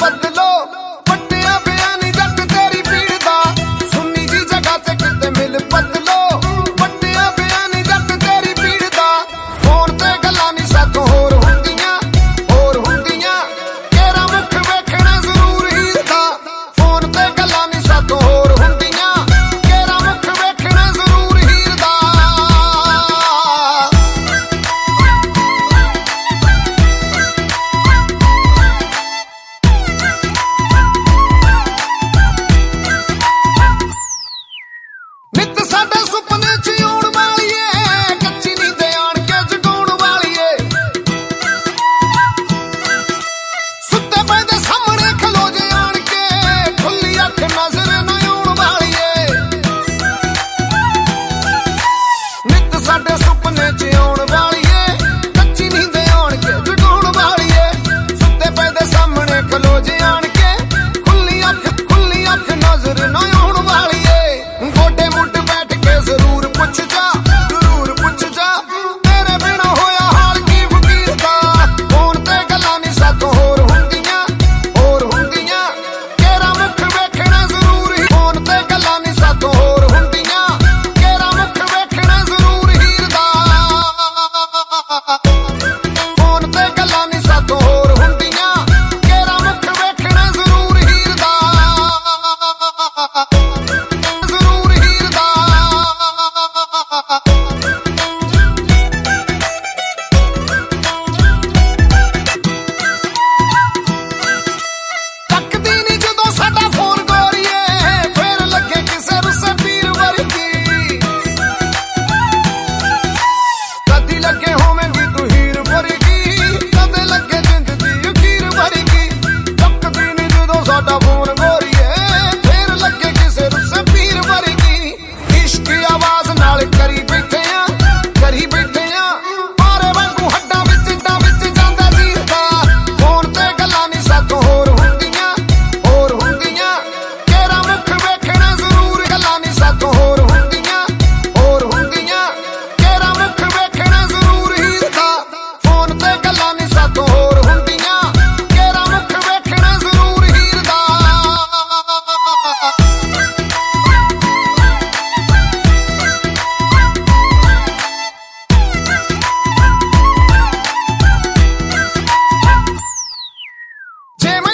बदलो पट्टिया पिया नी जट तेरी पीड़ दा सुन्नी जी जगह ते किते मिल बदलो पट्टिया पिया नी जट तेरी पीड़ दा फोन ते गल्लां नी साथों होर हुंदियां तेरा मुख वेखना जरूर हीर दा फोन ते गल्लां नी साथों होर हुंदियां तेरा मुख वेखना जरूर हीर दा नित साडे सुपने च आउण वाली ए कच्ची नींद आण के जगाउण वाली ए सुत्ते पए दे सामने खलो जे आण के खुली अख नजर ना आउण वाली ए नित साडे सुपने च आउण वाली ए कच्ची नींद आण के जगाउण वाली ए सुत्ते पए दे सामने खलो जे आण के खुली अख नजर ना आउण वाली ए गोडे मुट बैठ के जरूर पुछ जा तेरे बिना होया हाल की फकीर दा फोन ते गल्लां नी साथों होर हुंदियां तेरा मुख वेखना जरूर ही फोन ते गल्लां नी साथों होर हुंदियां तेरा मुख वेखना जरूर हीर दा फोन ते गल्लां नी साथों होर हुंदियां तेरा मुख वेखना जरूर हीर दा जरूर हीर दा तकदी नी जदों साडा फोन गोरीए फिर लगे किसे रुस्से पीर वर्गी कदी लगे होवेंगी तू हीर वर्गी कदे लगे जिंद दी अखीर वर्गी तकदी नी जदों साडा फोन गोरीए फिर लगे किसे रुस्से पीर वर्गी इश्क दी आवाज नाल करी बैठे आ मारे वांगू हड्डां विच जांदा जीर दा फोन ते गल्लां नी साथों होर हुंदियां तेरा मुख वेखना जरूर गल्लां नी साथों होर हुंदियां तेरा मुख वेखना जरूर हीर दा फोन ते गल्लां नी साथों होर हुंदियां तेरा मुख वेखना जरूर हीर दा जे